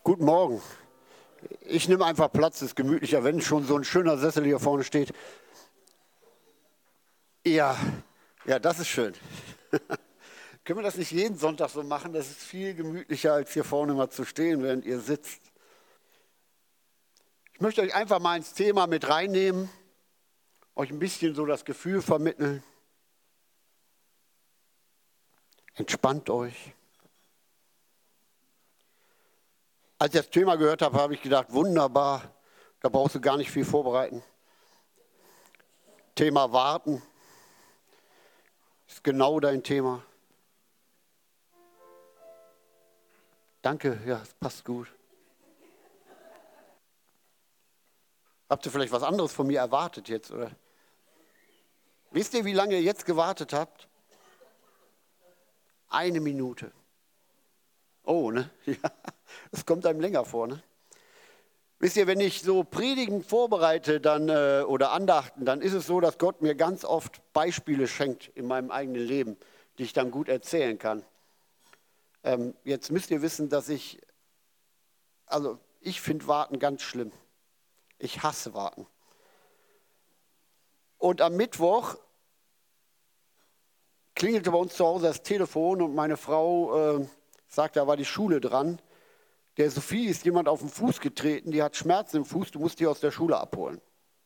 Guten Morgen. Ich nehme einfach Platz, ist gemütlicher, wenn schon so ein schöner Sessel hier vorne steht. Ja, das ist schön. Können wir das nicht jeden Sonntag so machen? Das ist viel gemütlicher, als hier vorne mal zu stehen, während ihr sitzt. Ich möchte euch einfach mal ins Thema mit reinnehmen, euch ein bisschen so das Gefühl vermitteln. Entspannt euch. Als ich das Thema gehört habe, habe ich gedacht, wunderbar, da brauchst du gar nicht viel vorbereiten. Thema Warten ist genau dein Thema. Danke, ja, es passt gut. Habt ihr vielleicht was anderes von mir erwartet jetzt, oder? Wisst ihr, wie lange ihr jetzt gewartet habt? 1 Minute. Oh, ne? Ja, das kommt einem länger vor, ne? Wisst ihr, wenn ich so Predigen vorbereite oder Andachten, dann ist es so, dass Gott mir ganz oft Beispiele schenkt in meinem eigenen Leben, die ich dann gut erzählen kann. Jetzt müsst ihr wissen, dass ich finde Warten ganz schlimm. Ich hasse Warten. Und am Mittwoch klingelte bei uns zu Hause das Telefon und meine Frau sagte, da war die Schule dran. Der Sophie ist jemand auf den Fuß getreten, die hat Schmerzen im Fuß, du musst die aus der Schule abholen.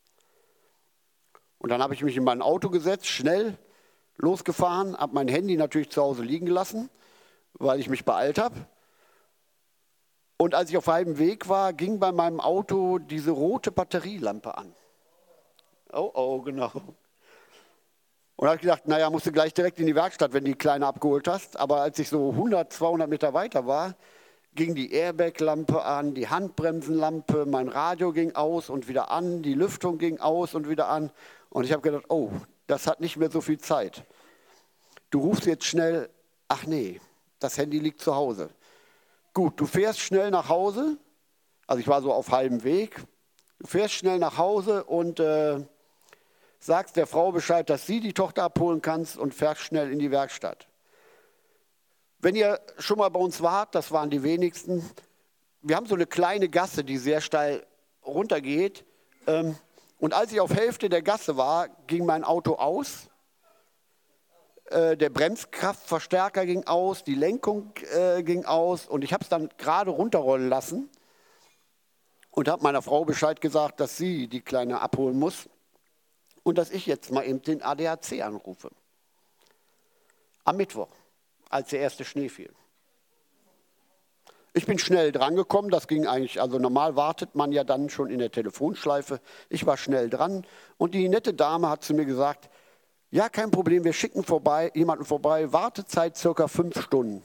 Und dann habe ich mich in mein Auto gesetzt, schnell losgefahren, habe mein Handy natürlich zu Hause liegen gelassen, weil ich mich beeilt habe. Und als ich auf halbem Weg war, ging bei meinem Auto diese rote Batterielampe an. Oh, genau. Und da habe ich gedacht, naja, musst du gleich direkt in die Werkstatt, wenn du die Kleine abgeholt hast. Aber als ich so 100, 200 Meter weiter war, ging die Airbag-Lampe an, die Handbremsenlampe, mein Radio ging aus und wieder an, die Lüftung ging aus und wieder an. Und ich habe gedacht, oh, das hat nicht mehr so viel Zeit. Du rufst jetzt schnell, ach nee, das Handy liegt zu Hause. Gut, du fährst schnell nach Hause, also ich war so auf halbem Weg, du fährst schnell nach Hause und sagst der Frau Bescheid, dass sie die Tochter abholen kannst und fährst schnell in die Werkstatt. Wenn ihr schon mal bei uns wart, das waren die wenigsten, wir haben so eine kleine Gasse, die sehr steil runtergeht. Und als ich auf Hälfte der Gasse war, ging mein Auto aus. Der Bremskraftverstärker ging aus, die Lenkung ging aus und ich habe es dann gerade runterrollen lassen und habe meiner Frau Bescheid gesagt, dass sie die Kleine abholen muss und dass ich jetzt mal eben den ADAC anrufe. Am Mittwoch, als der erste Schnee fiel. Ich bin schnell drangekommen, das ging eigentlich, also normal wartet man ja dann schon in der Telefonschleife. Ich war schnell dran und die nette Dame hat zu mir gesagt, ja, kein Problem, wir schicken jemanden vorbei, Wartezeit circa 5 Stunden.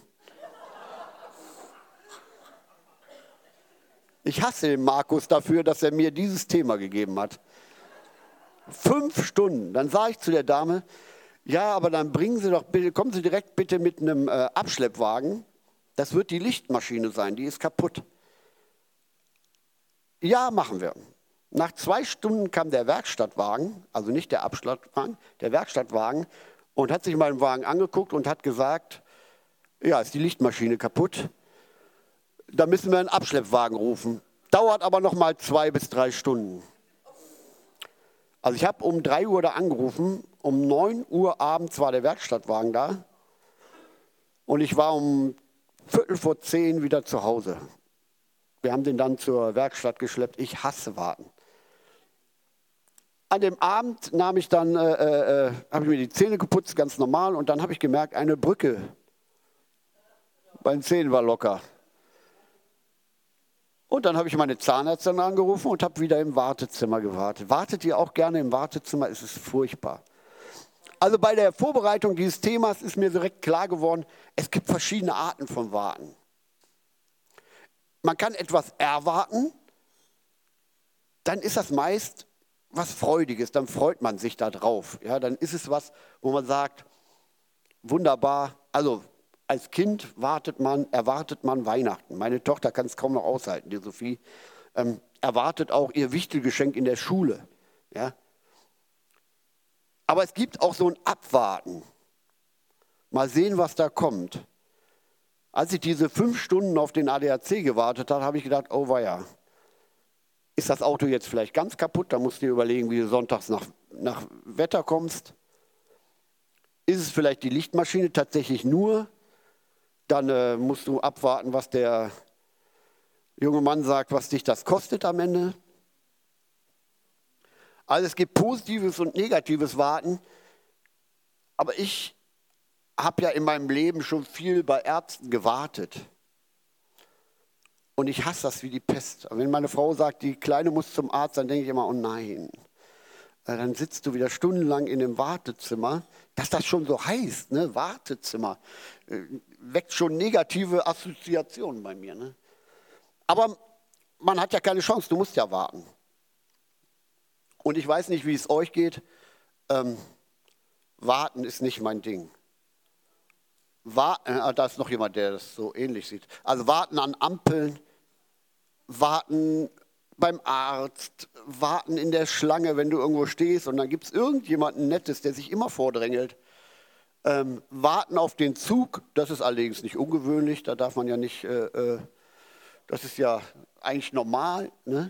Ich hasse den Markus dafür, dass er mir dieses Thema gegeben hat. 5 Stunden. Dann sage ich zu der Dame, ja, aber dann kommen Sie direkt bitte mit einem Abschleppwagen. Das wird die Lichtmaschine sein, die ist kaputt. Ja, machen wir. Nach 2 Stunden kam der Werkstattwagen, also nicht der Abschleppwagen, der Werkstattwagen und hat sich meinen Wagen angeguckt und hat gesagt, ja, ist die Lichtmaschine kaputt. Da müssen wir einen Abschleppwagen rufen. Dauert aber noch mal 2 bis 3 Stunden. Also ich habe um 3 Uhr da angerufen, um 9 Uhr abends war der Werkstattwagen da und ich war um 9:45 wieder zu Hause. Wir haben den dann zur Werkstatt geschleppt. Ich hasse Warten. An dem Abend habe ich mir die Zähne geputzt, ganz normal, und dann habe ich gemerkt, eine Brücke bei den Zähnen war locker. Und dann habe ich meine Zahnärztin angerufen und habe wieder im Wartezimmer gewartet. Wartet ihr auch gerne im Wartezimmer? Es ist furchtbar. Also bei der Vorbereitung dieses Themas ist mir direkt klar geworden, es gibt verschiedene Arten von Warten. Man kann etwas erwarten, dann ist das meist was Freudiges, dann freut man sich da drauf. Ja, dann ist es was, wo man sagt, wunderbar, also als Kind erwartet man Weihnachten. Meine Tochter kann es kaum noch aushalten, die Sophie, erwartet auch ihr Wichtelgeschenk in der Schule. Ja. Aber es gibt auch so ein Abwarten. Mal sehen, was da kommt. Als ich diese 5 Stunden auf den ADAC gewartet habe, habe ich gedacht, oh weia, ist das Auto jetzt vielleicht ganz kaputt? Da musst du dir überlegen, wie du sonntags nach Wetter kommst. Ist es vielleicht die Lichtmaschine tatsächlich nur? Dann musst du abwarten, was der junge Mann sagt, was dich das kostet am Ende. Also es gibt positives und negatives Warten. Aber ich habe ja in meinem Leben schon viel bei Ärzten gewartet. Und ich hasse das wie die Pest. Wenn meine Frau sagt, die Kleine muss zum Arzt, dann denke ich immer, oh nein. Dann sitzt du wieder stundenlang in dem Wartezimmer. Dass das schon so heißt, ne? Wartezimmer, weckt schon negative Assoziationen bei mir. Ne? Aber man hat ja keine Chance, du musst ja warten. Und ich weiß nicht, wie es euch geht. Warten ist nicht mein Ding. Da ist noch jemand, der das so ähnlich sieht. Also warten an Ampeln, warten beim Arzt, warten in der Schlange, wenn du irgendwo stehst und dann gibt es irgendjemanden Nettes, der sich immer vordrängelt. Warten auf den Zug, das ist allerdings nicht ungewöhnlich, da darf man ja nicht, das ist ja eigentlich normal. Ne?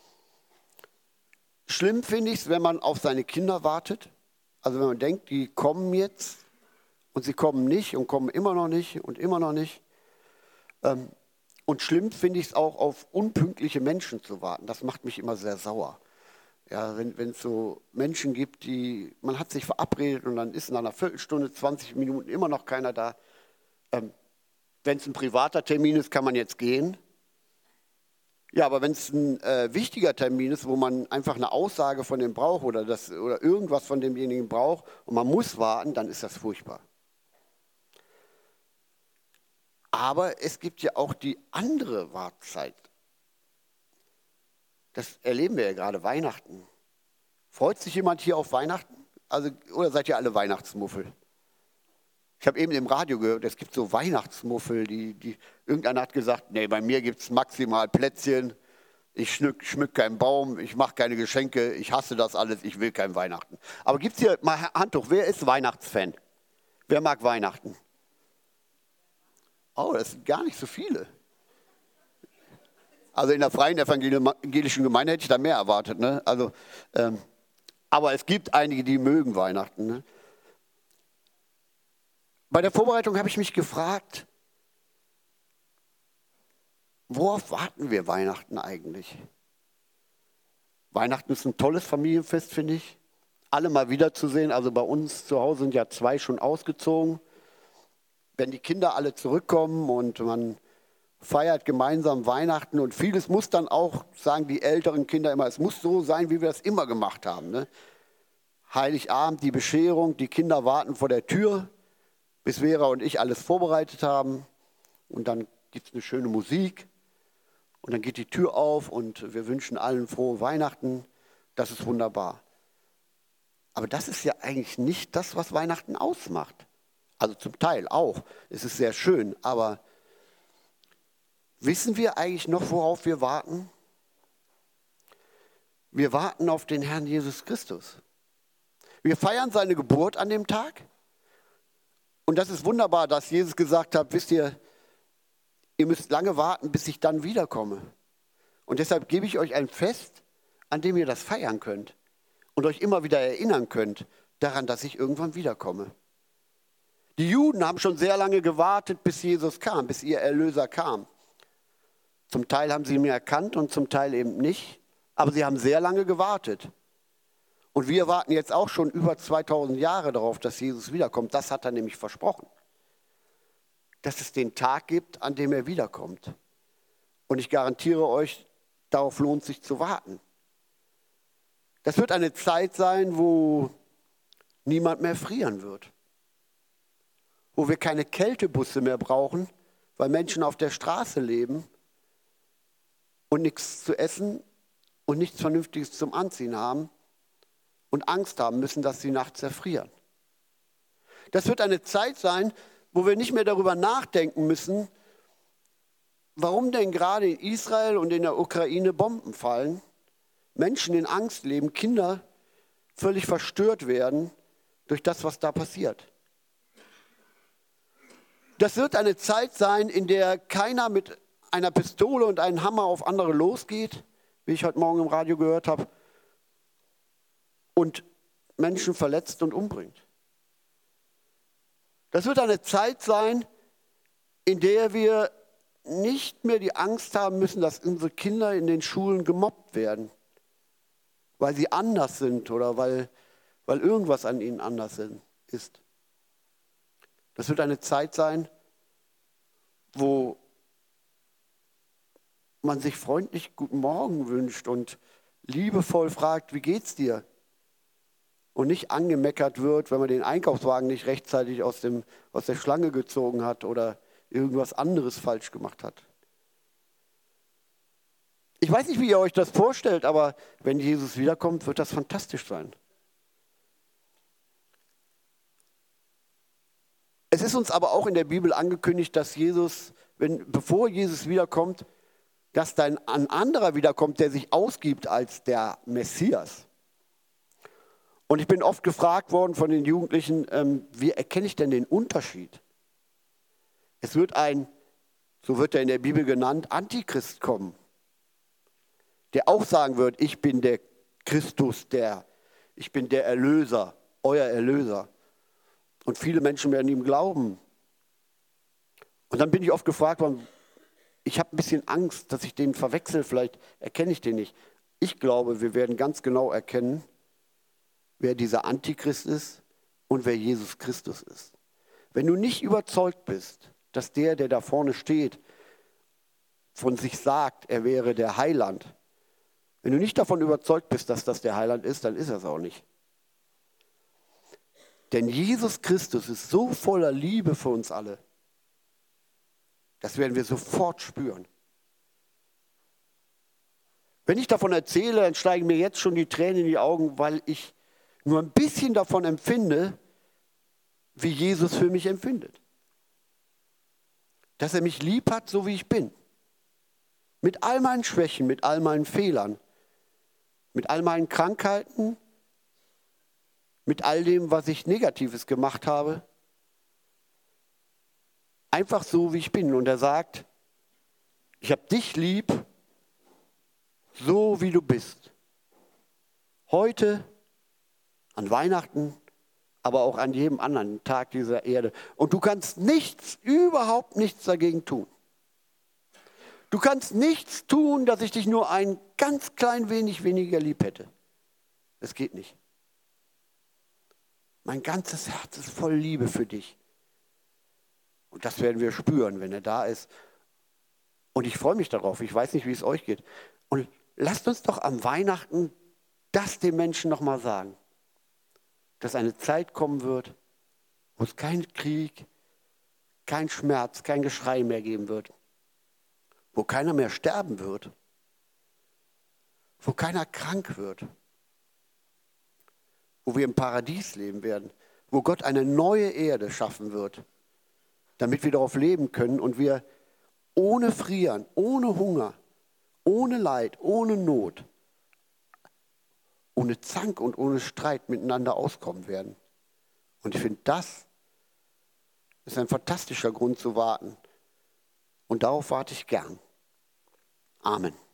Schlimm finde ich es, wenn man auf seine Kinder wartet. Also wenn man denkt, die kommen jetzt und sie kommen nicht und kommen immer noch nicht und immer noch nicht. Und schlimm finde ich es auch, auf unpünktliche Menschen zu warten. Das macht mich immer sehr sauer. Ja, wenn es so Menschen gibt, man hat sich verabredet und dann ist in einer Viertelstunde, 20 Minuten immer noch keiner da. Wenn es ein privater Termin ist, kann man jetzt gehen. Ja, aber wenn es ein wichtiger Termin ist, wo man einfach eine Aussage von dem braucht oder irgendwas von demjenigen braucht und man muss warten, dann ist das furchtbar. Aber es gibt ja auch die andere Wartezeit. Das erleben wir ja gerade, Weihnachten. Freut sich jemand hier auf Weihnachten? Oder seid ihr alle Weihnachtsmuffel? Ich habe eben im Radio gehört, es gibt so Weihnachtsmuffel, irgendeiner hat gesagt, nee, bei mir gibt es maximal Plätzchen, ich schmück keinen Baum, ich mache keine Geschenke, ich hasse das alles, ich will kein Weihnachten. Aber gibt es hier mal Hand hoch, wer ist Weihnachtsfan? Wer mag Weihnachten? Oh, das sind gar nicht so viele. Also in der freien evangelischen Gemeinde hätte ich da mehr erwartet. Ne? Aber es gibt einige, die mögen Weihnachten. Ne? Bei der Vorbereitung habe ich mich gefragt, worauf warten wir Weihnachten eigentlich? Weihnachten ist ein tolles Familienfest, finde ich. Alle mal wiederzusehen. Also bei uns zu Hause sind ja 2 schon ausgezogen. Wenn die Kinder alle zurückkommen und man feiert gemeinsam Weihnachten und vieles muss dann auch, sagen die älteren Kinder immer, es muss so sein, wie wir das immer gemacht haben. Ne? Heiligabend, die Bescherung, die Kinder warten vor der Tür, bis Vera und ich alles vorbereitet haben und dann gibt es eine schöne Musik und dann geht die Tür auf und wir wünschen allen frohe Weihnachten. Das ist wunderbar. Aber das ist ja eigentlich nicht das, was Weihnachten ausmacht. Also zum Teil auch. Es ist sehr schön, aber wissen wir eigentlich noch, worauf wir warten? Wir warten auf den Herrn Jesus Christus. Wir feiern seine Geburt an dem Tag. Und das ist wunderbar, dass Jesus gesagt hat, wisst ihr, ihr müsst lange warten, bis ich dann wiederkomme. Und deshalb gebe ich euch ein Fest, an dem ihr das feiern könnt und euch immer wieder erinnern könnt daran, dass ich irgendwann wiederkomme. Die Juden haben schon sehr lange gewartet, bis Jesus kam, bis ihr Erlöser kam. Zum Teil haben sie ihn erkannt und zum Teil eben nicht, aber sie haben sehr lange gewartet. Und wir warten jetzt auch schon über 2000 Jahre darauf, dass Jesus wiederkommt. Das hat er nämlich versprochen. Dass es den Tag gibt, an dem er wiederkommt. Und ich garantiere euch, darauf lohnt sich zu warten. Das wird eine Zeit sein, wo niemand mehr frieren wird. Wo wir keine Kältebusse mehr brauchen, weil Menschen auf der Straße leben und nichts zu essen und nichts Vernünftiges zum Anziehen haben und Angst haben müssen, dass sie nachts erfrieren. Das wird eine Zeit sein, wo wir nicht mehr darüber nachdenken müssen, warum denn gerade in Israel und in der Ukraine Bomben fallen, Menschen in Angst leben, Kinder völlig verstört werden durch das, was da passiert. Das wird eine Zeit sein, in der keiner mit einer Pistole und einem Hammer auf andere losgeht, wie ich heute Morgen im Radio gehört habe, und Menschen verletzt und umbringt. Das wird eine Zeit sein, in der wir nicht mehr die Angst haben müssen, dass unsere Kinder in den Schulen gemobbt werden, weil sie anders sind oder weil irgendwas an ihnen anders ist. Das wird eine Zeit sein, wo man sich freundlich Guten Morgen wünscht und liebevoll fragt, wie geht's dir? Und nicht angemeckert wird, wenn man den Einkaufswagen nicht rechtzeitig aus der Schlange gezogen hat oder irgendwas anderes falsch gemacht hat. Ich weiß nicht, wie ihr euch das vorstellt, aber wenn Jesus wiederkommt, wird das fantastisch sein. Es ist uns aber auch in der Bibel angekündigt, dass bevor Jesus wiederkommt, dass dann ein anderer wiederkommt, der sich ausgibt als der Messias. Und ich bin oft gefragt worden von den Jugendlichen, wie erkenne ich denn den Unterschied? Es wird so wird er in der Bibel genannt, Antichrist kommen, der auch sagen wird, ich bin der Christus, ich bin der Erlöser, euer Erlöser. Und viele Menschen werden ihm glauben. Und dann bin ich oft gefragt worden, ich habe ein bisschen Angst, dass ich den verwechsel, vielleicht erkenne ich den nicht. Ich glaube, wir werden ganz genau erkennen, wer dieser Antichrist ist und wer Jesus Christus ist. Wenn du nicht überzeugt bist, dass der da vorne steht, von sich sagt, er wäre der Heiland, wenn du nicht davon überzeugt bist, dass das der Heiland ist, dann ist er es auch nicht. Denn Jesus Christus ist so voller Liebe für uns alle. Das werden wir sofort spüren. Wenn ich davon erzähle, dann steigen mir jetzt schon die Tränen in die Augen, weil ich nur ein bisschen davon empfinde, wie Jesus für mich empfindet. Dass er mich lieb hat, so wie ich bin. Mit all meinen Schwächen, mit all meinen Fehlern, mit all meinen Krankheiten, mit all dem, was ich Negatives gemacht habe. Einfach so, wie ich bin. Und er sagt, ich habe dich lieb, so wie du bist. Heute, an Weihnachten, aber auch an jedem anderen Tag dieser Erde. Und du kannst überhaupt nichts dagegen tun. Du kannst nichts tun, dass ich dich nur ein ganz klein wenig weniger lieb hätte. Das geht nicht. Mein ganzes Herz ist voll Liebe für dich. Und das werden wir spüren, wenn er da ist. Und ich freue mich darauf. Ich weiß nicht, wie es euch geht. Und lasst uns doch am Weihnachten das den Menschen nochmal sagen. Dass eine Zeit kommen wird, wo es keinen Krieg, kein Schmerz, kein Geschrei mehr geben wird. Wo keiner mehr sterben wird. Wo keiner krank wird. Wo wir im Paradies leben werden. Wo Gott eine neue Erde schaffen wird. Damit wir darauf leben können und wir ohne Frieren, ohne Hunger, ohne Leid, ohne Not, ohne Zank und ohne Streit miteinander auskommen werden. Und ich finde, das ist ein fantastischer Grund zu warten. Und darauf warte ich gern. Amen.